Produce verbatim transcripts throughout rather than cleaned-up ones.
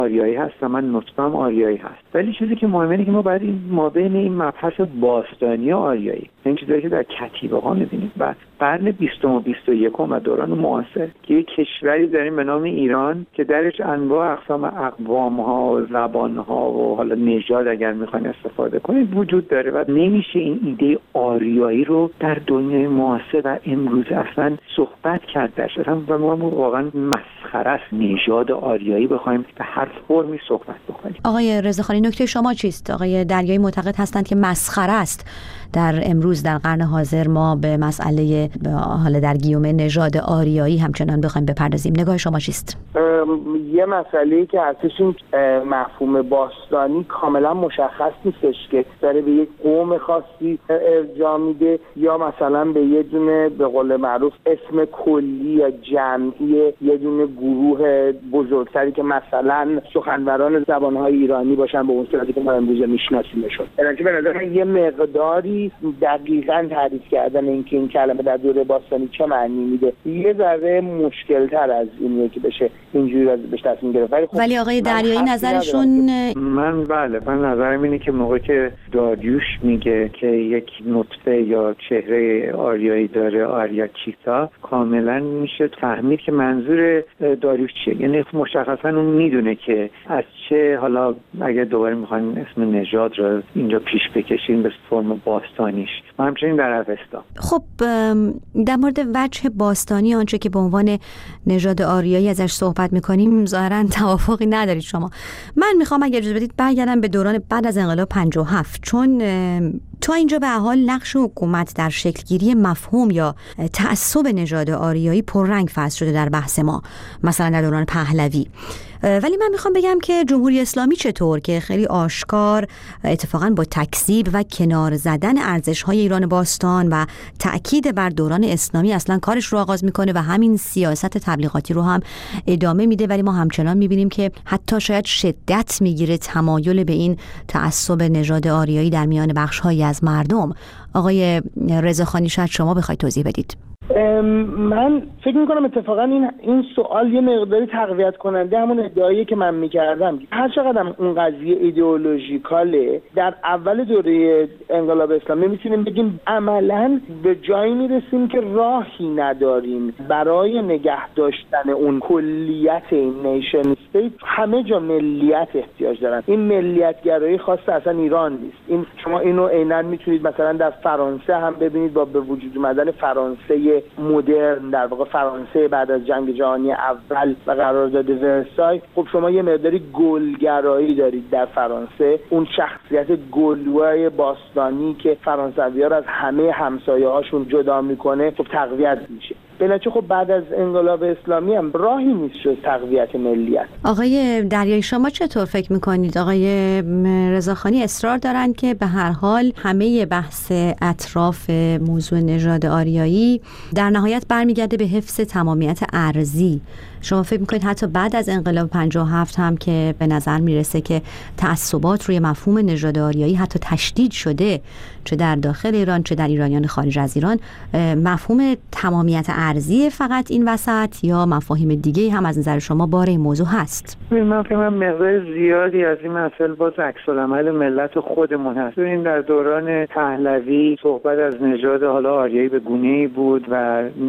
آریایی هست و من نطقم آریایی هست. ولی چیزی که مهمه اینه که ما باید این مابین این مبحث باستانی و آریایی، این چیزایی که در کتیبه ها می‌بینیم و قرن بیستم و بیست و یکم و دوران معاصر که یک کشوری داریم به نام ایران که درش انواع اقسام اقوام‌ها و زبان‌ها و حالا نژاد اگر می‌خواید استفاده کنید وجود داره و نمیشه این ایده آریایی رو در دنیای معاصر و امروز اصلا صحبت کرد درش. و ما واقعا مسخره است نژاد آریایی بخوایم به هر فرمی صحبت بکنیم. آقای رضاخانی نکته شما چیست؟ آقای دریایی معتقد هستند که مسخره است در امروز در قرن حاضر ما به مسئله حالا در گیومه نژاد آریایی همچنان بخوایم بپردازیم. نگاه شما چیست؟ یه مسئله‌ای که هستش این مفهوم باستانی کاملا مشخص نیستش که داره به یک قوم خاصی ارجاع میده یا مثلا به یه دونه به قول معروف اسم کلی یا جمعی یه دونه گروه بزرگتری که مثلا سخنوران زبان‌های ایرانی باشن به اون صورتی که ما امروز میشناسیمشون. یعنی به نظر من یه مقداری دقیقاً تعریف کردن اینکه این کلمه در دوره باستانی چه معنی میده یه ذره مشکل‌تر از اینه که بشه اینجوری بهش تصمیم گرفت. ولی, ولی آقای دریایی نظرشون من بله من نظرم اینه که موقعی که داریوش میگه که یک نطفه یا چهره آریایی داره آریاچیتا کاملا میشه فهمید که منظور داریوش چیه. یعنی مشخصا اون میدونه که از چه حالا اگه دوباره میخواین اسم نژاد رو اینجا پیش بکشین به فرم باستانیش و همچنین در اوستا. خب در مورد وجه باستانی آنچه که به عنوان نژاد آریایی ازش صحبت میکنیم ظاهرا توافقی ندارید شما. من میخوام اگه اجازه بدید برگردم به دوران بعد از انقلاب پنجاه و هفت چون تا اینجا به حال نقش حکومت در شکلگیری مفهوم یا تعصب نژاد آریایی پررنگ فصل شده در بحث ما، مثلا در دوران پهلوی. ولی من میخوام بگم که جمهوری اسلامی چطور که خیلی آشکار اتفاقا با تکذیب و کنار زدن ارزش‌های ایران باستان و تأکید بر دوران اسلامی اصلا کارش رو آغاز میکنه و همین سیاست تبلیغاتی رو هم ادامه میده، ولی ما همچنان میبینیم که حتی شاید شدت میگیره تمایل به این تعصب نژاد آریایی در میان بخش‌هایی از مردم. آقای رضاخانی شاید شما بخواید توضیح بدید. من فکر میکنم اتفاقا این این سوال یه مقداری تقویت کننده همون ادعایی که من میکردم. هر چقدر اون قضیه ایدئولوژیکاله در اول دوره انقلاب اسلامی میتونیم بگیم عملاً به جایی میرسیم که راهی نداریم برای نگه داشتن اون کلیت این نیشن استیت. همه جا ملیت احتیاج دارن. این ملیت گرایی خاص اصلا ایران نیست. این شما اینو عیناً میتونید مثلا در فرانسه هم ببینید با به وجود اومدن فرانسه مدرن، در واقع فرانسه بعد از جنگ جهانی اول و قرارداد ورسای. خب شما یه مقداری گلگرایی دارید در فرانسه، اون شخصیت گلوای باستانی که فرانسوی‌ها رو از همه همسایه‌هاشون جدا میکنه خب تقویت میشه. بنابراین خب بعد از انقلاب اسلامی هم راهی نیست جز تقویت ملیت. آقای دریایی شما چطور فکر میکنید؟ آقای رضاخانی اصرار دارن که به هر حال همه بحث اطراف موضوع نژاد آریایی در نهایت برمیگرده به حفظ تمامیت ارضی. شما فکر میکنید حتی بعد از انقلاب پنجاه و هفت هم که به نظر میرسه که تعصبات روی مفهوم نژاد آریایی حتی تشدید شده، چه در داخل ایران چه در ایرانیان خارج از ایران، مفهوم تمامیت ارضی فقط این وسط یا مفاهیم دیگه هم از نظر شما باره این موضوع هست؟ من فکر کنم مقدار زیادی از این مسائل باز عکس‌العمل ملت خودمون هست. این در دوران پهلوی صحبت از نژاد حالا آریایی به گونه‌ای بود و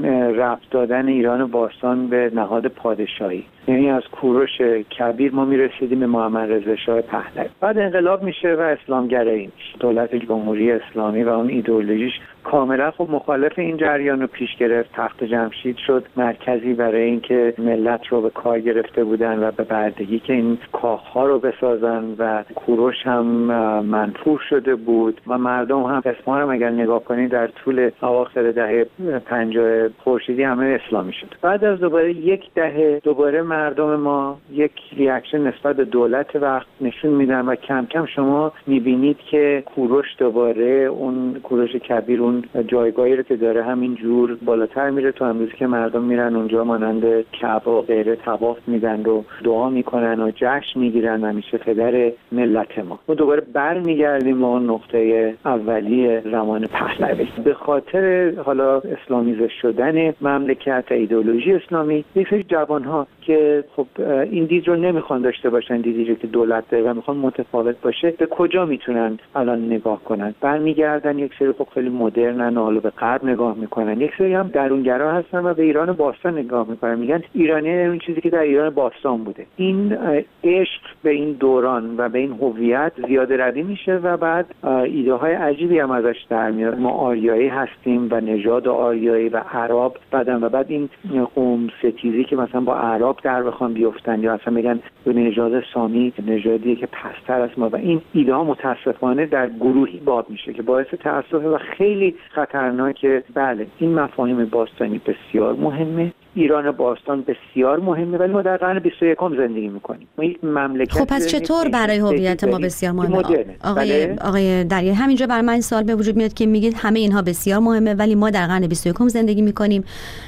ربط دادن ایران باستان به نهاد پادشاهی. یعنی از کوروش کبیر ما میرسیدیم به محمد رضا شاه پهلوی. بعد انقلاب میشه و اسلامگرایی میشه. دولت جمهوری اسلامی و اون ایدئولوژیش کاملا خب مخالف این جریان رو پیش گرفت. تخت جمشید شد مرکزی برای اینکه ملت رو به کار گرفته بودن و به بردگی که این کاخ‌ها رو بسازن و کوروش هم منفور شده بود و مردم هم اسما هم اگر نگاه کنید در طول اواخر دهه پنجاه خورشیدی همه اسلامی شد. بعد از دوباره یک دهه دوباره مردم ما یک ریاکشن نسبت به دولت وقت نشون میدن و کم کم شما میبینید که کوروش دوباره اون کوروش کبیر اون جایگاهی رو که داره همین جور بالاتر میره تو امروز که مردم میرن اونجا مانند کعبه و غیره طواف میدن و دعا میکنن و جشن میگیرن و میشه پدر ملت ما. ما دوباره برمیگردیم به اون نقطه اولیه زمان پهلوی. به خاطر حالا اسلامیزه شدن مملکت ایدئولوژی اسلامی یک سری جوانها که خب این دید رو نمیخوان داشته باشن، دیدی رو که دولت داره و میخوان متفاوت باشه، به کجا میتونن الان نگاه کنن؟ برمیگردن یک سری خب خیلی مدرنن و حالا به غرب نگاه میکنن، یک سری هم درونگرا هستن و به ایران باستان نگاه میکنن، میگن ایرانی اون چیزی که در ایران باستان بوده. این عشق به این دوران و به این هویت زیاده روی میشه و بعد ایده های عجیبی هم ازش در میاد. ما آریایی هستیم و نژاد آریایی و عرب بعدن و بعد این قوم ستیزی که مثلا با عرب در بخوان بیفتن یا اصلا بگن به نژاد سامی نژادی که پستر است ما، و این ایده ها متاسفانه در گروهی باب میشه که باعث تأسف و خیلی خطرناکه. بله این مفاهیم باستانی بسیار مهمه، ایران باستان بسیار مهمه، ولی ما در قرن بیست و یکم زندگی میکنیم. ما یک مملکت خب پس چطور برای هویت ما بسیار مهمه؟ آقای بله؟ آقای دریا همینجا برای من این سوال به وجود میاد که میگید همه اینها بسیار مهمه ولی ما در قرن بیست و یکم زندگی میکنیم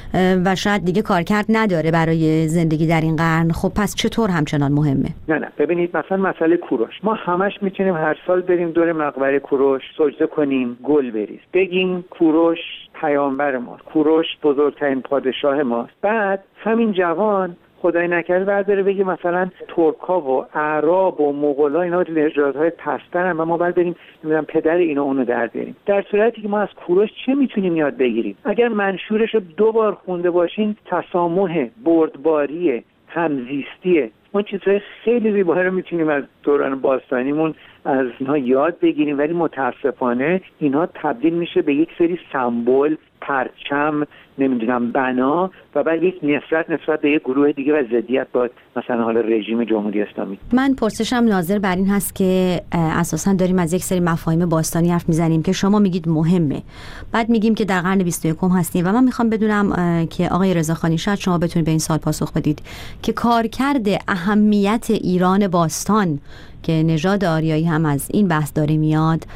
و شاید دیگه کارکرد نداره برای زندگی در این قرن. خب پس چطور همچنان مهمه؟ نه نه ببینید مثلا مسئله کوروش، ما همش میتونیم هر سال بریم دور مقبره کوروش سجده کنیم، گل بریز، بگیم کوروش پیامبر ما، کوروش بزرگترین پادشاه ما. بعد همین جوان خدای نکرده برداره بگه مثلا ترکا و اعراب و مغولا اینا نژادهای پسترن و ما باید بریم نمیدونم پدر اینا اونو در بیاریم، در صورتی که ما از کوروش چه میتونیم یاد بگیریم؟ اگر منشورش رو دو بار خونده باشین، تسامح، بردباری، همزیستی، ما چیزهای خیلی زیبایی رو میتونیم از دوران باستانیمون از اینها یاد بگیریم، ولی متاسفانه اینها تبدیل میشه به یک سری سمبل، پرچم، نمیدونم بنا و بعد یک نفرت نسبت به یک گروه دیگه و ضدیت با مثلا حالا رژیم جمهوری اسلامی. من پرسشم ناظر بر این هست که اساسا داریم از یک سری مفاهیم باستانی حرف میزنیم که شما میگید مهمه، بعد میگیم که در قرن بیست و یکم هستیم و من میخوام بدونم که آقای رضاخانی شاید شما بتونید به این سوال پاسخ بدید که کارکرد اهمیت ایران باستان که نژاد آریایی هم از این بحث داره میاد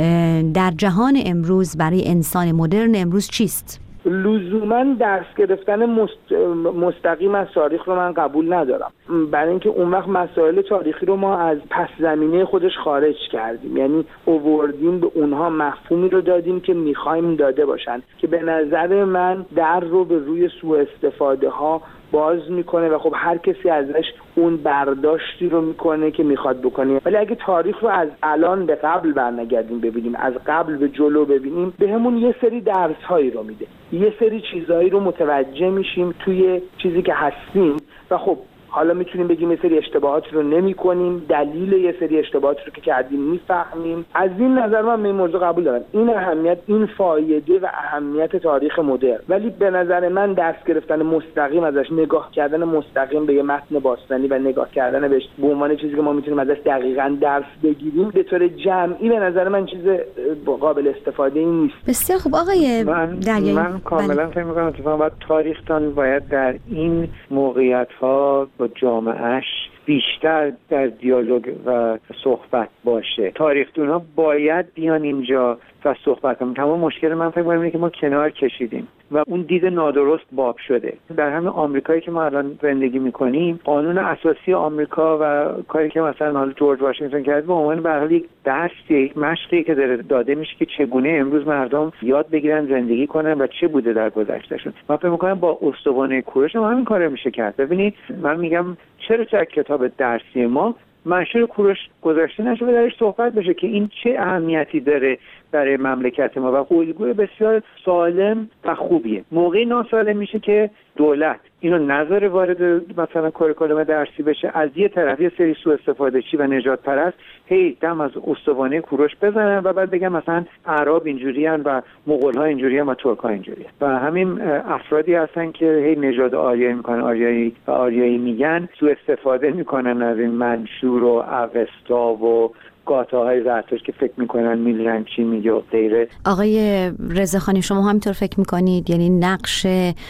در جهان امروز برای انسان مدرن امروز چیست؟ لزوما درس گرفتن مست... مستقیم از تاریخ رو من قبول ندارم، برای اینکه اون وقت مسائل تاریخی رو ما از پس زمینه خودش خارج کردیم، یعنی اووردیم به اونها مفهومی رو دادیم که میخوایم داده باشن که به نظر من در رو به روی سوء استفاده ها باز میکنه و خب هر کسی ازش اون برداشتی رو میکنه که میخواد بکنه. ولی اگه تاریخ رو از الان به قبل برنگردیم ببینیم، از قبل به جلو ببینیم، بهمون یه سری درس هایی رو میده، یه سری چیزهایی رو متوجه میشیم توی چیزی که هستیم و خب حالا میتونیم بگیم یه سری اشتباهات رو نمی کنیم، دلیل یه سری اشتباهات رو که کردیم میفهمیم. از این نظر من این موضوع قبول دارم، این اهمیت، این فایده و اهمیت تاریخ مدرن. ولی به نظر من درس گرفتن مستقیم ازش، نگاه کردن مستقیم به یه متن باستانی و نگاه کردن بهش به عنوان چیزی که ما میتونیم ازش دقیقاً درس بگیریم به طور جمعی، به نظر من چیز قابل استفاده ای نیست. بسیار خوب آقای من, من کاملا فکر می‌کنم اتفاقاً باید تاریخ‌دان باید در این موقعیت‌ها با جامعهش بیشتر در دیالوگ و صحبت باشه. تاریخ‌دان‌ها باید بیان اینجا و صحبت کنیم. تمام مشکل من فکر می‌کنم اینه که ما کنار کشیدیم و اون دید نادرست باب شده. در همین آمریکایی که ما الان زندگی می‌کنیم، قانون اساسی آمریکا و کاری که مثلا حالا جورج واشنگتن کرد به عنوان به هر حال یک درسی، یک مشقی که داره داده میشه که چگونه امروز مردم یاد بگیرن زندگی کنن و چه بوده در گذشتهشون. من فکر می‌کنم با استوانه کوروش هم همین کارو میشه کرد. ببینید من میگم چرا در کتاب درسی ما منشور کوروش گذاشته نشه و درش صحبت بشه که این چه اهمیتی داره برای مملکت ما و الگوی بسیار سالم و خوبیه. موقعی ناسالم میشه که دولت اینو نظر وارد مثلا کاریکولوم درسی بشه، از یه طرف یه سری سوء استفاده چی و نجات پرست هی دم از استوانه کوروش بزنن و بعد بگن مثلا اعراب اینجوریان و مغول‌ها اینجوریان و ترک‌ها اینجوریان. و همین افرادی هستن که هی نژاد آریایی میکنن، آریایی و آریایی میگن، سوء استفاده میکنن از این منشور و اوستا و گاته‌های زرتشت که فکر میکنن میدونن چی میگه و غیره. آقای رضاخانی شما همینطور فکر میکنید؟ یعنی نقش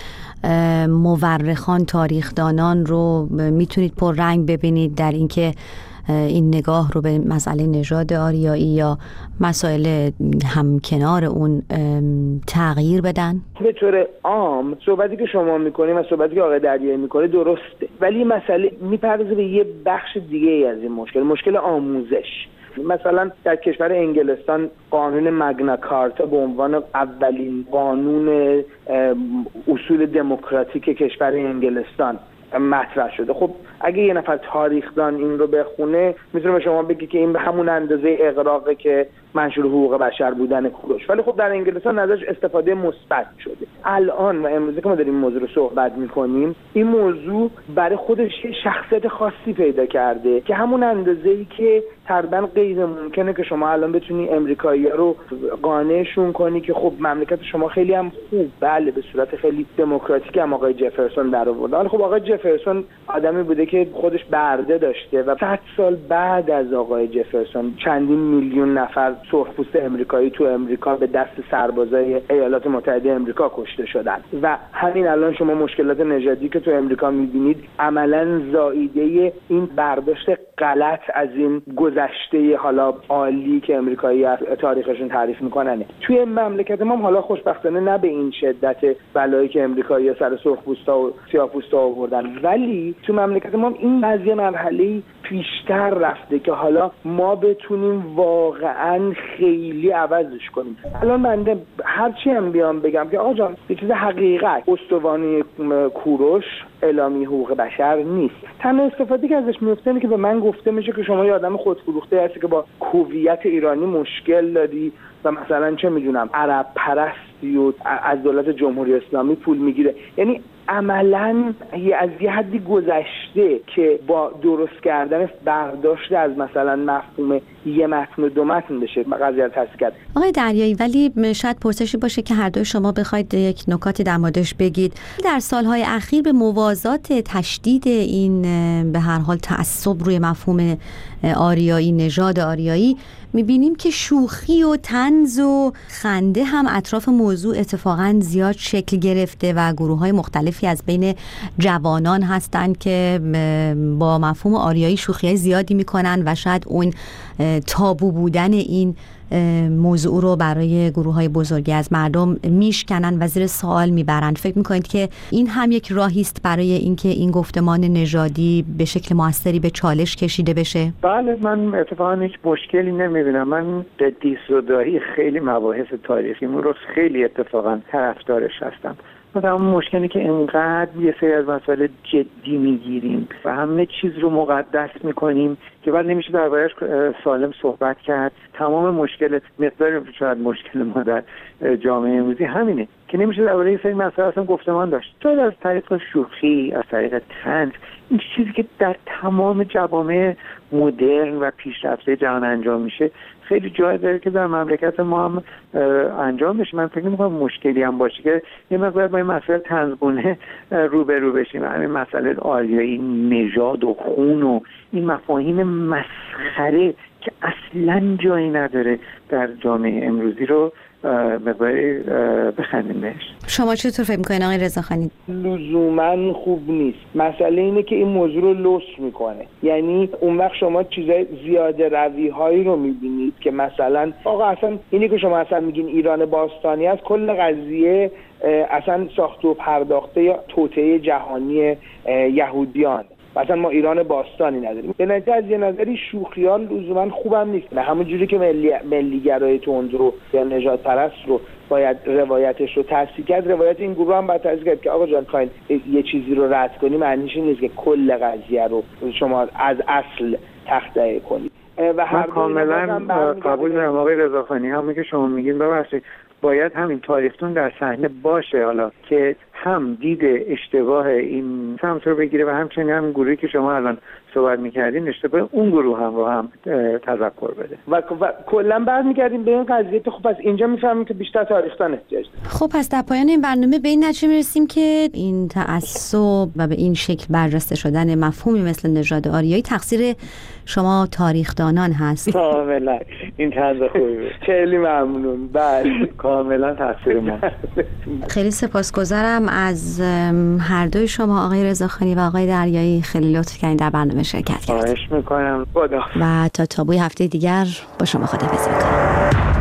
مورخان، تاریخدانان رو میتونید پر رنگ ببینید در اینکه این نگاه رو به مسئله نژاد آریایی یا مسائل همکنار اون تغییر بدن؟ به طور عام صحبتی که شما میکنید و صحبتی که آقای دریایی میکنه درسته، ولی مسئله میپردازه به یه بخش دیگه ای از این مشکل، مشکل آموزش. مثلا در کشور انگلستان قانون مگنا کارتا به عنوان اولین قانون اصول دموکراتیک کشور انگلستان مطرح شده. خب اگه یه نفر تاریخدان این رو بخونه میتونه به شما بگه که این به همون اندازه اغراقه که منشور حقوق بشر بودن کوروش، ولی خب در انگلستان ازش استفاده مثبت شده. الان و امروزی که ما داریم این موضوع رو صحبت میکنیم، این موضوع برای خودش شخصیت خاصی پیدا کرده که همون اندازه‌ای که تقریبا غیر ممکنه که شما الان بتونی امریکایی‌ها رو قانعشون کنی که خب مملکت شما خیلی هم خوب، بله به صورت خیلی دموکراتیک هم آقای جفرسون در آورد. ولی خب آقای جفرسون آدمی بوده که خودش برده داشته و صد سال بعد از آقای جفرسون چندین میلیون نفر سرخپوست امریکایی تو امریکا به دست سربازای ایالات متحده امریکا کشته شدن و همین الان شما مشکلات نژادی که تو امریکا می‌بینید عملاً زائیده این برداشت غلط از این گذشته حالا عالی که امریکایی تاریخشون تعریف میکننه. توی مملکت ما حالا خوشبختانه نه به این شدت بلایی که امریکایی سر سرخپوستا و سیاه‌پوستا آوردن، ولی تو مملکت ما این قضیه مرحله پیشتر رفته که حالا ما بتونیم واقعاً خیلی عوضش کنیم. الان بنده هرچی هم بیام بگم که آقا جان یه چیز حقیقت استوانی کوروش اعلامیه حقوق بشر نیست. تنها استفاده که ازش میفته اینه که به من گفته میشه که شما یه آدم خودفروخته هستی که با هویت ایرانی مشکل داری و مثلا چه میدونم عرب پرستی و از دولت جمهوری اسلامی پول میگیره. یعنی عملاً از یه حدی گذشته که با درست کردن برداشت از مثلا مفهوم یه متن و دو متن بشه قضیه رو تصحیح کرد. آقای دریایی، ولی شاید پرسشی باشه که هر دوی شما بخواید یک نکاتی در موردش بگید. در سالهای اخیر به موازات تشدید این به هر حال تعصب روی مفهوم آریایی، نژاد آریایی، میبینیم که شوخی و طنز و خنده هم اطراف موضوع اتفاقا زیاد شکل گرفته و گروه‌های مختلفی از بین جوانان هستند که با مفهوم آریایی شوخی‌های زیادی میکنن و شاید اون تابو بودن این موضوع رو برای گروه‌های بزرگی از مردم میشکنن و زیر سوال میبرن. فکر میکنید که این هم یک راهی است برای اینکه این گفتمان نژادی به شکل موثری به چالش کشیده بشه؟ بله، من اتفاقا هیچ مشکلی نمیبینم. من قدیس رضایی خیلی مباحث تاریخی رو خیلی اتفاقا طرفدارش هستم. مثلا مشکلی که انقدر یه سری از مسائل جدی میگیریم و همه چیز رو مقدس میکنیم که بعد نمیشه دربارش سالم صحبت کرد. تمام مشکل مقدار شاید مشکل ما در جامعه امروزی همینه که نمیشه درباره این سری مسائل اصلا گفتمان داشت. شاید از طریق شوخی، از طریق طنز، این چیزی که در تمام جوامع مدرن و پیشرفته جهان انجام میشه خیلی جای داره که در مملکت ما هم انجام بشه. من فکر می‌کنم مشکلی هم باشه که یه مقدار با این مسئله طنزگونه روبرو بشیم. همین مسئله آریایی، نژاد و خون و این مفاهیم مسخره که اصلاً جایی نداره در جامعه امروزی رو مقداری بخندیم بهش. شما چطور فکر می‌کنید آقای رضاخانی؟ لزوماً خوب نیست. مسئله اینه که این موضوع رو لوس میکنه. یعنی اون وقت شما چیزای زیاده روی هایی رو میبینید که مثلا آقا اصلا اینی که شما اصلا میگین ایران باستانی از کل قضیه اصلا ساخته و پرداخته یا توطئه جهانی یهودیان. مثلا ما ایران باستانی نداریم. به نظر از یه نظری شوخیان لزوما خوبم نیست. نه همون جوری که ملی ملیگرای تند رو یا نژاد پرست رو باید روایتش رو تصحیح کرد، روایت این گروه هم باید تصحیح کرد که آقا جان خواهید یه چیزی رو رد کنی معنیش این نیست که کل قضیه رو شما از اصل تخطئه کنید. و هر کاملا قبول دارم آقای رضاخانی. همون که شما میگین ببخشید باید همین تاریختون در صحنه باشه، حالا که هم دید اشتباه این سمت رو بگیره و همچنین هم گروهی که شما الان صحبت میکردین اشتباه اون گروه هم رو هم تذکر بده و, و کلا برمیگردیم به این قضیه. خب پس اینجا میفهمیم که بیشتر تاریخ‌دان احتیاج داره. خب پس در پایان این برنامه به این نتیجه میرسیم که این تعصب و به این شکل برجسته شدن مفهومی مثل نژاد آریایی تقصیر شما تاریخ‌دانان هست. کاملا این طرز خوبی بود. خیلی ممنون. بله کاملا تقصیر ما. خیلی سپاسگزارم از هر دوی شما آقای رضاخانی و آقای دریایی. خیلی لطف کردین در برنامه شرکت کردید. خواهش میکنم. خدا. و تا تابوی هفته دیگر با شما خداحافظی میکنم.